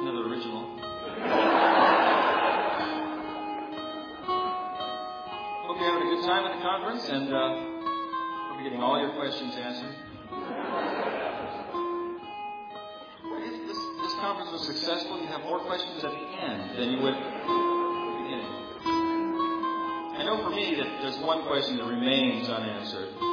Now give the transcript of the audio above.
another original. Hope you're having a good time at the conference, and hope you're getting all your questions answered. If this conference was successful, you'd have more questions at the end than you would at the beginning. I know for me that there's one question that remains unanswered.